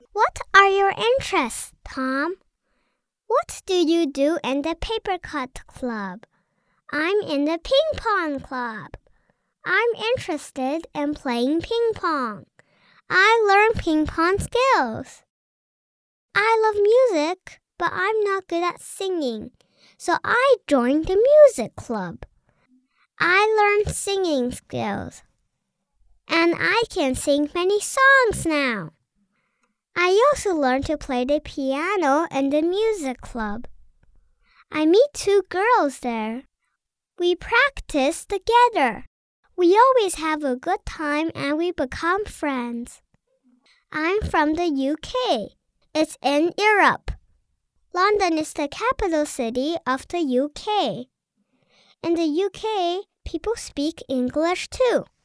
What are your interests, Tom? What do you do in the paper cut club? I'm in the ping pong club. I'm interested in playing ping pong. I learn ping pong skills. I love music, but I'm not good at singing, so I joined the music club. I learned singing skills, and I can sing many songs now. I also learned to play the piano in the music club. I meet 2 girls there. We practice together. We always have a good time and we become friends. I'm from the UK. It's in Europe. London is the capital city of the UK. In the UK, people speak English too.